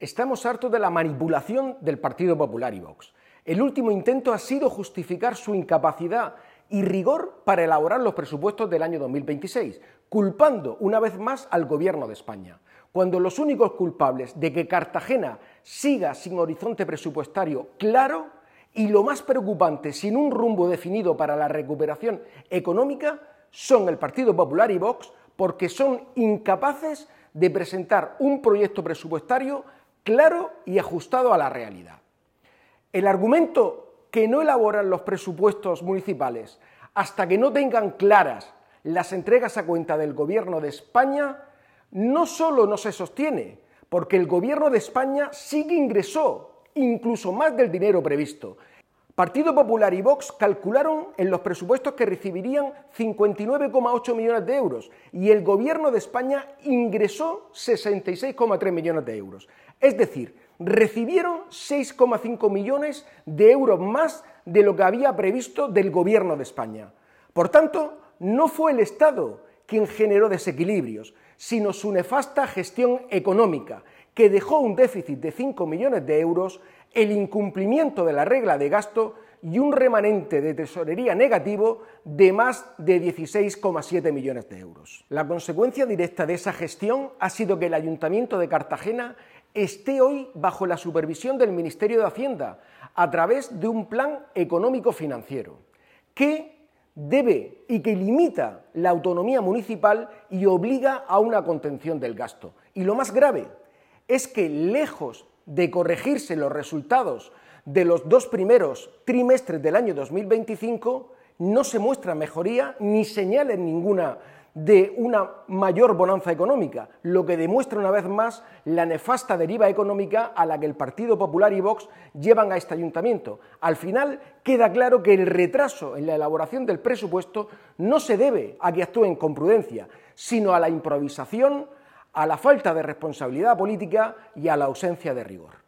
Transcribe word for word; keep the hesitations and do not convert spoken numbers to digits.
Estamos hartos de la manipulación del Partido Popular y Vox. El último intento ha sido justificar su incapacidad y rigor para elaborar los presupuestos del año dos mil veintiséis, culpando una vez más al Gobierno de España, cuando los únicos culpables de que Cartagena siga sin horizonte presupuestario claro y, lo más preocupante, sin un rumbo definido para la recuperación económica, son el Partido Popular y Vox, porque son incapaces de presentar un proyecto presupuestario claro y ajustado a la realidad. El argumento que no elaboran los presupuestos municipales hasta que no tengan claras las entregas a cuenta del Gobierno de España no solo no se sostiene, porque el Gobierno de España sí que ingresó incluso más del dinero previsto. Partido Popular y Vox calcularon en los presupuestos que recibirían cincuenta y nueve coma ocho millones de euros y el Gobierno de España ingresó sesenta y seis coma tres millones de euros. Es decir, recibieron seis coma cinco millones de euros más de lo que había previsto del Gobierno de España. Por tanto, no fue el Estado quien generó desequilibrios, sino su nefasta gestión económica, que dejó un déficit de cinco millones de euros, el incumplimiento de la regla de gasto y un remanente de tesorería negativo de más de dieciséis coma siete millones de euros. La consecuencia directa de esa gestión ha sido que el Ayuntamiento de Cartagena esté hoy bajo la supervisión del Ministerio de Hacienda a través de un plan económico-financiero que debe y que limita la autonomía municipal y obliga a una contención del gasto. Y lo más grave es que, lejos de corregirse los resultados de los dos primeros trimestres del año dos mil veinticinco, no se muestra mejoría ni señales ninguna de una mayor bonanza económica, lo que demuestra una vez más la nefasta deriva económica a la que el Partido Popular y Vox llevan a este ayuntamiento. Al final queda claro que el retraso en la elaboración del presupuesto no se debe a que actúen con prudencia, sino a la improvisación, a la falta de responsabilidad política y a la ausencia de rigor.